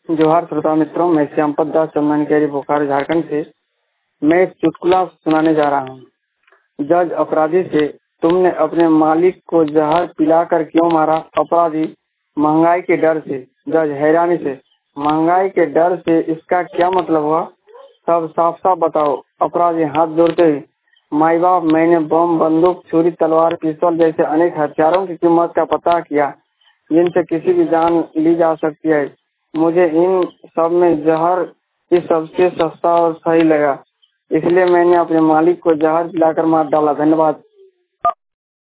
जोहार श्रोता मित्रों, मैं श्यामपद दास चंदनकेरी बोकारो झारखंड से। मैं एक चुटकुला सुनाने जा रहा हूँ। जज अपराधी से, तुमने अपने मालिक को जहर पिलाकर क्यों मारा? अपराधी, महंगाई के डर से। जज हैरानी से, महंगाई के डर से इसका क्या मतलब हुआ? सब साफ साफ बताओ। अपराधी हाथ जोड़ते हुए, माई बाप, मैंने बम, बंदूक, छुरी, तलवार, पिस्तौल जैसे अनेक हथियारों की कीमत का पता किया जिनसे किसी की जान ली जा सकती है। मुझे इन सब में जहर ही सबसे सस्ता और सही लगा, इसलिए मैंने अपने मालिक को जहर पिलाकर मार डाला। धन्यवाद।